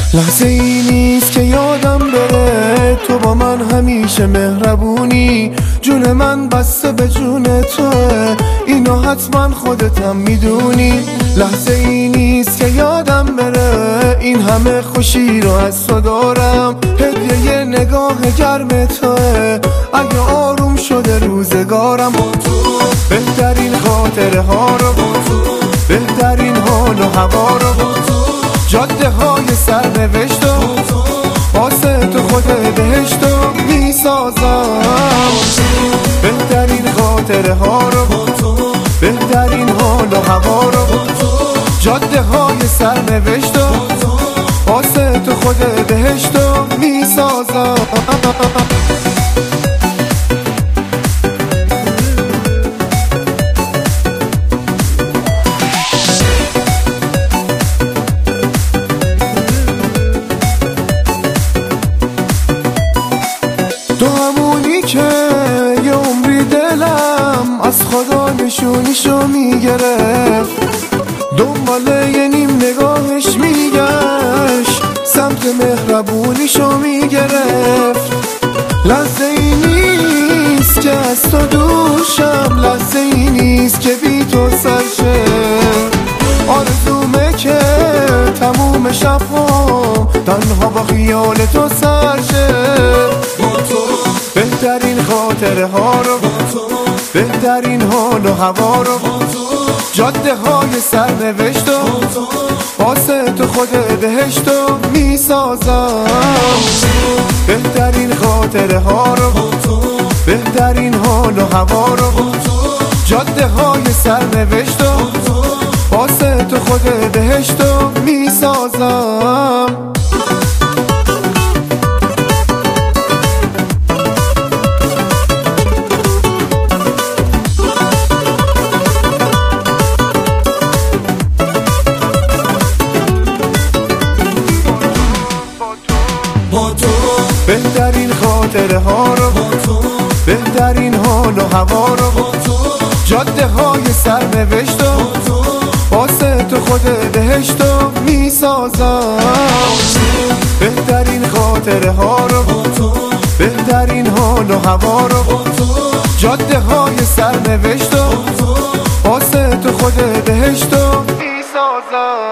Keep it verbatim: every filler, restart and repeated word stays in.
لحظه ای نیست که یادم بره تو با من همیشه مهربونی. جون من بسته به جون توه، اینو حتما خودتم میدونی. لحظه ای نیست که یادم بره این همه خوشی رو از تو دارم. هدیه یه نگاه گرم توه، اگه آروم شده روزگارم با تو. بهترین خاطره ها رو با تو، بهترین حال و هوا رو با تو، جاده های سرنوشت و واسه تو خود بهشتو میسازم. بهترین خاطره ها رو با تو، بهترین حال و هوا رو با تو، جاده های سرنوشت و واسه تو خود بهشتو میسازم. تو همونی که یه عمری دلم از خدا نشونیشو میگرفت، دنبال یه نیم نگاهش میگشت، سمت مهربونیشو میگرفت. لحظه ای نیست که از تو دوشم، لحظه ای نیست که بی تو سرشه. آرزومه که تموم شب‌ها تنها با خیال تو سرشه. بهترین خاطره ها رو با تو، بهترین حال و هوا رو با تو، جاده های سرنوشت و واسه تو خود بهشتو میسازم. بهترین خاطره ها رو با تو، بهترین حال و هوا رو با تو، جاده های سرنوشت و واسه تو خود بهشتو میسازم. بهترین خاطره ها رو با تو، بهترین حال و هوا رو با تو، جاده های سرنوشت و واسه تو خود بهشتو میسازم. بهترین خاطره ها رو با تو، بهترین حال و هوا رو با تو، جاده های سرنوشت و واسه تو خود بهشتو میسازم.